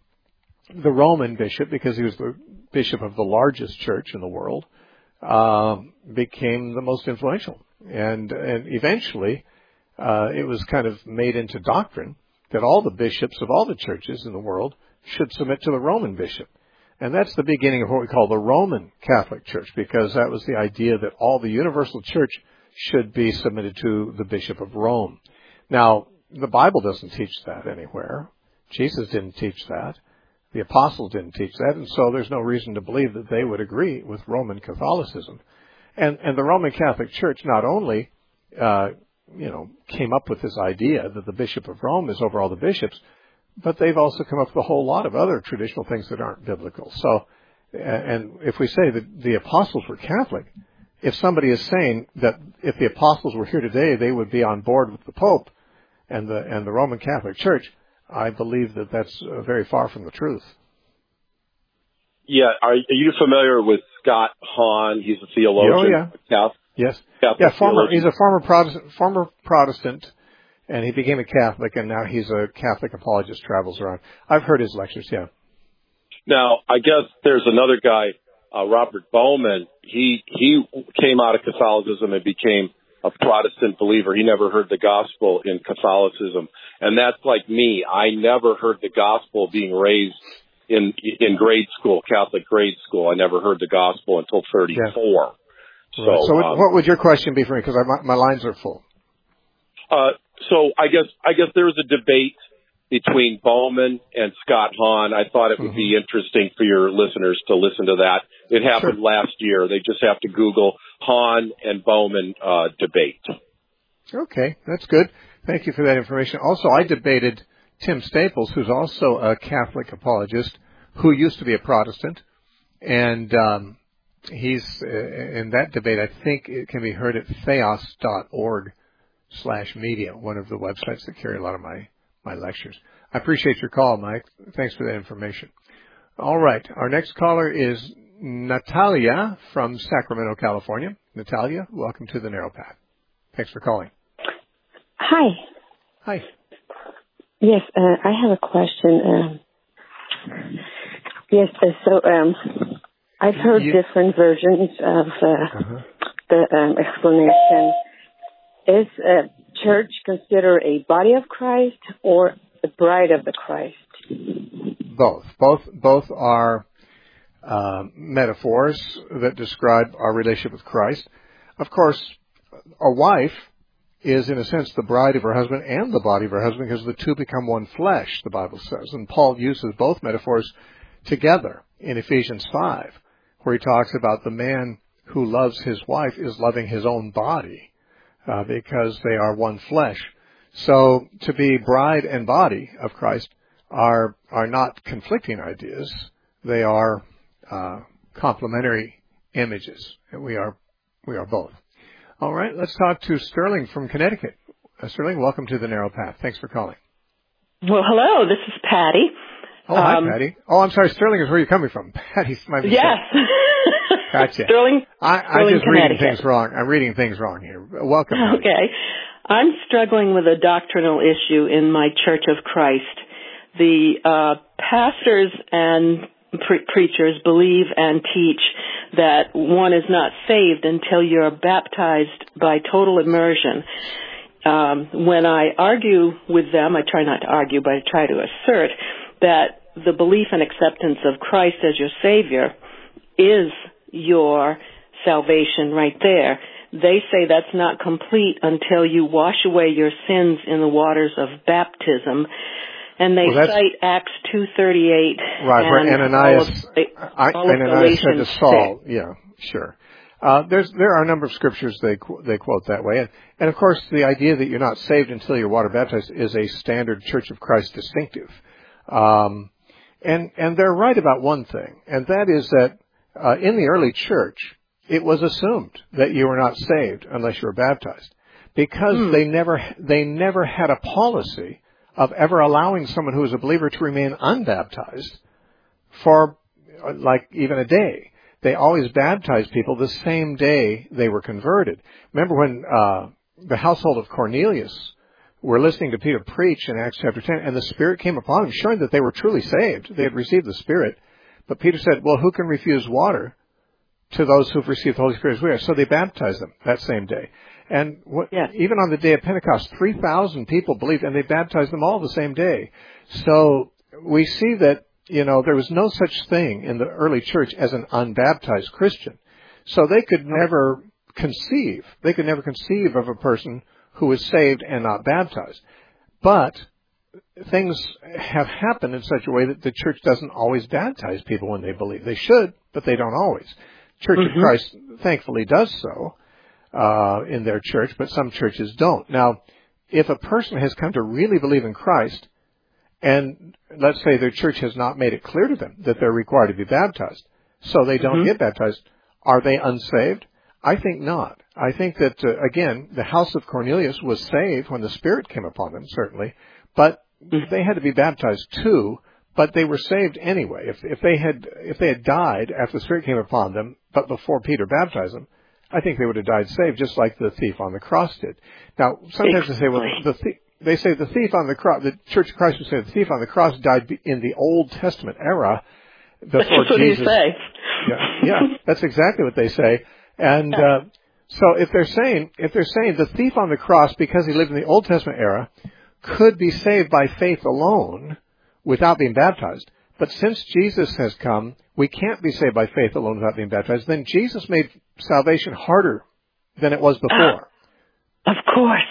the Roman bishop, because he was the bishop of the largest church in the world, um, became the most influential. And, and eventually, uh, it was kind of made into doctrine that all the bishops of all the churches in the world should submit to the Roman bishop. And that's the beginning of what we call the Roman Catholic Church, because that was the idea that all the universal church should be submitted to the Bishop of Rome. Now, the Bible doesn't teach that anywhere. Jesus didn't teach that. The apostles didn't teach that, and so there's no reason to believe that they would agree with Roman Catholicism. And, and the Roman Catholic Church not only, uh, you know, came up with this idea that the Bishop of Rome is over all the bishops, but they've also come up with a whole lot of other traditional things that aren't biblical. So, and if we say that the apostles were Catholic, if somebody is saying that if the apostles were here today, they would be on board with the Pope and the and the Roman Catholic Church, I believe that that's uh, very far from the truth. Yeah, are, are you familiar with Scott Hahn? He's a theologian. Oh yeah, Catholic, yes, Catholic yeah. Former, theologian. he's a former Protestant, former Protestant, and he became a Catholic, and now he's a Catholic apologist. Travels around. I've heard his lectures. Yeah. Now, I guess there's another guy, uh, Robert Bowman. He he came out of Catholicism and became a Protestant believer. He never heard the gospel in Catholicism, and that's like me. I never heard the gospel being raised in in grade school, Catholic grade school. I never heard the gospel until thirty-four. Yeah. So, so um, what would your question be for me? Because my, my lines are full. Uh, so I guess I guess there was a debate between Bowman and Scott Hahn. I thought it would mm-hmm. be interesting for your listeners to listen to that. It happened sure. last year. They just have to Google Hahn and Bowman uh, debate. Okay, that's good. Thank you for that information. Also, I debated Tim Staples, who's also a Catholic apologist, who used to be a Protestant, and um, he's uh, in that debate. I think it can be heard at theos dot org slash media, one of the websites that carry a lot of my, my lectures. I appreciate your call, Mike. Thanks for that information. All right, our next caller is Natalia from Sacramento, California. Natalia, welcome to the Narrow Path. Thanks for calling. Hi. Hi. Yes, uh, I have a question. Um, yes, uh, so um, I've heard you, different versions of uh, uh-huh. the um, explanation. Is a church considered a body of Christ or the bride of the Christ? Both. Both. Both are uh, metaphors that describe our relationship with Christ. Of course, a wife is, in a sense, the bride of her husband and the body of her husband, because the two become one flesh, the Bible says. And Paul uses both metaphors together in Ephesians five, where he talks about the man who loves his wife is loving his own body, uh, because they are one flesh. So to be bride and body of Christ are are not conflicting ideas. They are uh, complementary images, and we are we are both. All right, let's talk to Sterling from Connecticut. Uh, Sterling, welcome to the Narrow Path. Thanks for calling. Well, hello, this is Patty. Oh, hi, um, Patty. Oh, I'm sorry, Sterling is where you're coming from. Patty's my mistake. Yes. Gotcha. Sterling, I, I'm Sterling, just reading things wrong. I'm reading things wrong here. Welcome, Patty. Okay. I'm struggling with a doctrinal issue in my Church of Christ. The uh, pastors and pre- preachers believe and teach that one is not saved until you're baptized by total immersion. Um, when I argue with them, I try not to argue, but I try to assert that the belief and acceptance of Christ as your Savior is your salvation right there. They say that's not complete until you wash away your sins in the waters of baptism. And they well, cite Acts two thirty-eight. Right, and where Ananias, all of, all of Ananias said to Saul, six. yeah, sure. Uh, there's, there are a number of scriptures they, they quote that way. And, and of course, the idea that you're not saved until you're water baptized is a standard Church of Christ distinctive. Um, and, and they're right about one thing, and that is that, uh, in the early church, it was assumed that you were not saved unless you were baptized, because hmm. they never, they never had a policy of ever allowing someone who was a believer to remain unbaptized for like even a day. They always baptized people the same day they were converted. Remember when uh the household of Cornelius were listening to Peter preach in Acts chapter ten, and the Spirit came upon them, showing that they were truly saved. They had received the Spirit. But Peter said, well, who can refuse water to those who've received the Holy Spirit as we are? So they baptized them that same day. And what, yes. even on the day of Pentecost, three thousand people believed, and they baptized them all the same day. So we see that, you know, there was no such thing in the early church as an unbaptized Christian. So they could never conceive, they could never conceive of a person who was saved and not baptized. But things have happened in such a way that the church doesn't always baptize people when they believe. They should, but they don't always. Church mm-hmm. of Christ thankfully does so. Uh, in their church, but some churches don't. Now, if a person has come to really believe in Christ, and let's say their church has not made it clear to them that they're required to be baptized, so they don't mm-hmm. get baptized, are they unsaved? I think not. I think that, uh, again, the house of Cornelius was saved when the Spirit came upon them, certainly, but mm-hmm. they had to be baptized too, but they were saved anyway. If, if they had, if they had died after the Spirit came upon them, but before Peter baptized them, I think they would have died saved, just like the thief on the cross did. Now, sometimes they say, well, the thief, they say the thief on the cross, the Church of Christ would say the thief on the cross died in the Old Testament era before that's what Jesus. You say. Yeah, yeah, that's exactly what they say. And uh, so, if they're saying, if they're saying the thief on the cross, because he lived in the Old Testament era, could be saved by faith alone without being baptized, but since Jesus has come, we can't be saved by faith alone without being baptized. Then Jesus made salvation harder than it was before. Uh, of course.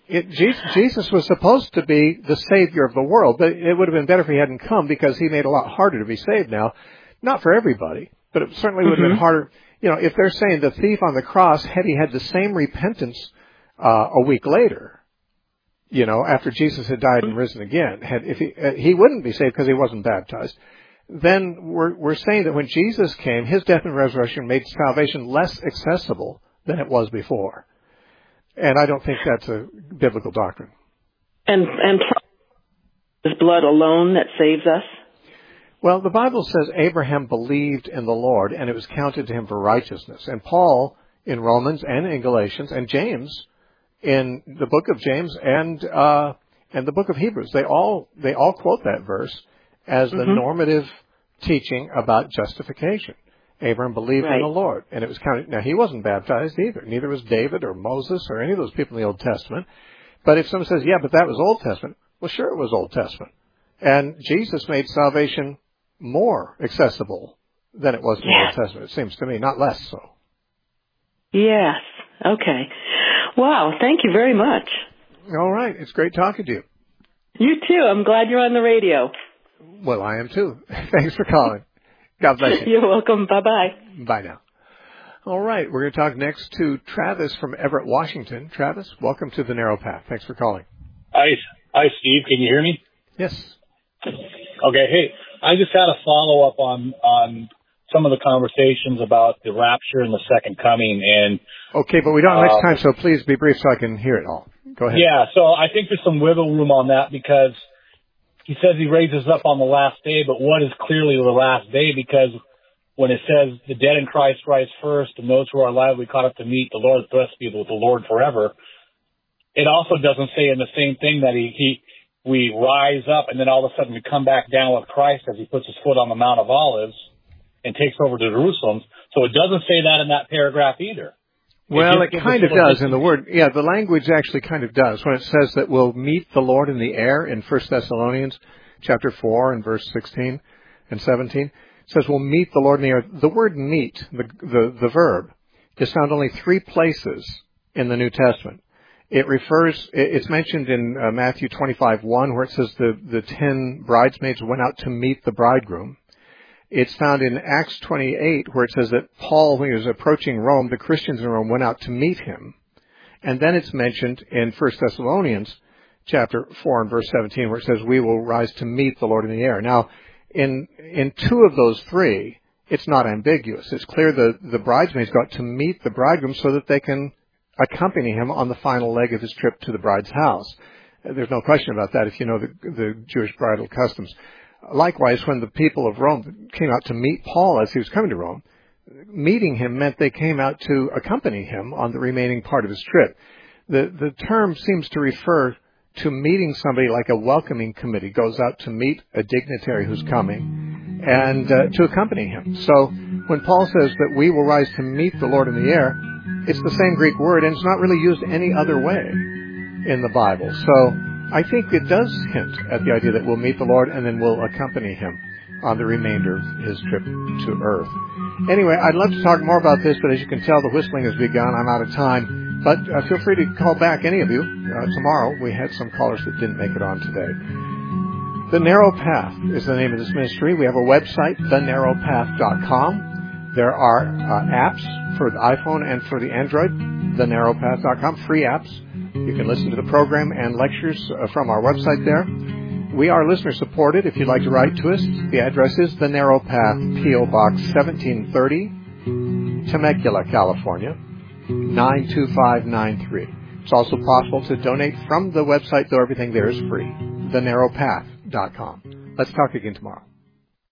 It, Jesus, Jesus was supposed to be the Savior of the world, but it would have been better if he hadn't come because he made it a lot harder to be saved now. Not for everybody, but it certainly would have mm-hmm. been harder. You know, if they're saying the thief on the cross, had he had the same repentance uh, a week later, you know, after Jesus had died and risen again, had if he uh, he wouldn't be saved because he wasn't baptized. Then we're we're saying that when Jesus came, his death and resurrection made salvation less accessible than it was before. And I don't think that's a biblical doctrine. And and is blood alone that saves us? Well, the Bible says Abraham believed in the Lord, and it was counted to him for righteousness. And Paul in Romans and in Galatians, and James in the book of James and uh, and the book of Hebrews, they all they all quote that verse as the mm-hmm. normative teaching about justification. Abraham believed right. in the Lord, and it was counted. Now, he wasn't baptized either. Neither was David or Moses or any of those people in the Old Testament. But if someone says, yeah, but that was Old Testament, well, sure, it was Old Testament. And Jesus made salvation more accessible than it was in yeah. the Old Testament, it seems to me, not less so. Yes. Okay. Wow. Thank you very much. All right. It's great talking to you. You too. I'm glad you're on the radio. Well, I am too. Thanks for calling. God bless you. You're welcome. Bye-bye. Bye now. All right. We're going to talk next to Travis from Everett, Washington. Travis, welcome to The Narrow Path. Thanks for calling. Hi, hi, Steve. Can you hear me? Yes. Okay. Hey, I just had a follow-up on, on some of the conversations about the rapture and the second coming. And okay, but we don't have much time, so please be brief so I can hear it all. Go ahead. Yeah, so I think there's some wiggle room on that because he says he raises up on the last day, but what is clearly the last day? Because when it says the dead in Christ rise first and those who are alive we caught up to meet the Lord, blessed be with the Lord forever, it also doesn't say in the same thing that he, he we rise up and then all of a sudden we come back down with Christ as he puts his foot on the Mount of Olives and takes over to Jerusalem. So it doesn't say that in that paragraph either. Well, it, it kind of does in the word. Yeah, the language actually kind of does when it says that we'll meet the Lord in the air in First Thessalonians chapter four and verse sixteen and seventeen. It says we'll meet the Lord in the air. The word meet, the, the, the verb, is found only three places in the New Testament. It refers, it's mentioned in uh, Matthew twenty-five one where it says the, the ten bridesmaids went out to meet the bridegroom. It's found in Acts twenty-eight where it says that Paul, when he was approaching Rome, the Christians in Rome went out to meet him. And then it's mentioned in First Thessalonians chapter four and verse seventeen where it says we will rise to meet the Lord in the air. Now, in in two of those three, it's not ambiguous. It's clear the, the bridesmaids got to meet the bridegroom so that they can accompany him on the final leg of his trip to the bride's house. There's no question about that if you know the, the Jewish bridal customs. Likewise, when the people of Rome came out to meet Paul as he was coming to Rome, meeting him meant they came out to accompany him on the remaining part of his trip. The the term seems to refer to meeting somebody like a welcoming committee goes out to meet a dignitary who's coming and uh, to accompany him. So when Paul says that we will rise to meet the Lord in the air, it's the same Greek word, and it's not really used any other way in the Bible. So I think it does hint at the idea that we'll meet the Lord and then we'll accompany him on the remainder of his trip to earth. Anyway, I'd love to talk more about this, but as you can tell, the whistling has begun. I'm out of time. But uh, feel free to call back, any of you, uh, tomorrow. We had some callers that didn't make it on today. The Narrow Path is the name of this ministry. We have a website, the narrow path dot com. There are uh, apps for the iPhone and for the Android, the narrow path dot com, free apps. You can listen to the program and lectures uh, from our website there. We are listener supported. If you'd like to write to us, the address is The Narrow Path, P O Box seventeen thirty, Temecula, California, nine two five nine three. It's also possible to donate from the website, though everything there is free, the narrow path dot com. Let's talk again tomorrow.